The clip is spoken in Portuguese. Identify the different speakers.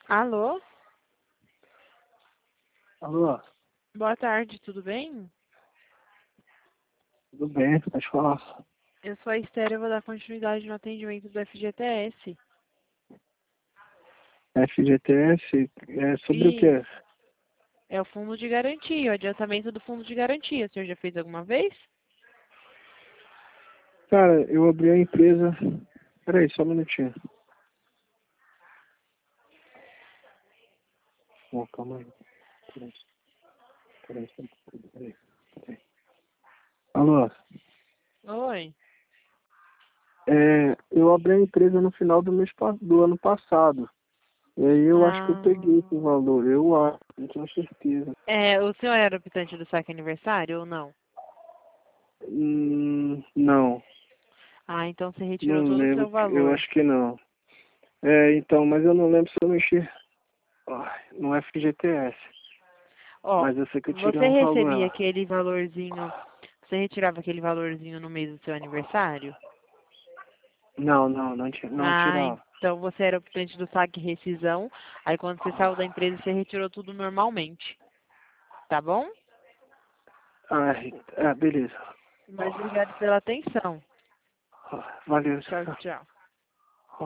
Speaker 1: Alô?
Speaker 2: Alô,
Speaker 1: Boa tarde, tudo bem?
Speaker 2: tudo bem? Pode falar.
Speaker 1: Eu sou a Esther, eu vou dar continuidade no atendimento do FGTS.
Speaker 2: FGTS é sobre o
Speaker 1: E
Speaker 2: quê?
Speaker 1: é o fundo de garantia, o adiantamento do fundo de garantia. O senhor já fez alguma vez?
Speaker 2: Cara, eu abri a empresa. Peraí, só um minutinho. Oh, calma aí. Peraí, peraí. Alô,
Speaker 1: Oi.
Speaker 2: eu abri a empresa no final do ano passado. E aí eu acho que eu
Speaker 1: Ah,
Speaker 2: peguei esse valor. Eu acho, não tenho certeza.
Speaker 1: o senhor era optante do saque aniversário ou não?
Speaker 2: Não,
Speaker 1: Ah, então você retirou
Speaker 2: não
Speaker 1: todo o
Speaker 2: lembro.
Speaker 1: seu
Speaker 2: Eu
Speaker 1: valor.
Speaker 2: acho que não. Então, mas eu não lembro se eu mexi no FGTS.
Speaker 1: Ó,
Speaker 2: Mas eu sei que eu tirei
Speaker 1: você
Speaker 2: um valor
Speaker 1: recebia
Speaker 2: lá.
Speaker 1: aquele valorzinho, você retirava aquele valorzinho no mês do seu aniversário?
Speaker 2: Não
Speaker 1: Ah,
Speaker 2: tirava.
Speaker 1: então você era optante do saque e rescisão, aí quando você saiu da empresa você retirou tudo normalmente, tá bom?
Speaker 2: Beleza.
Speaker 1: Mas obrigado pela atenção.
Speaker 2: Valeu.
Speaker 1: Tchau, tchau.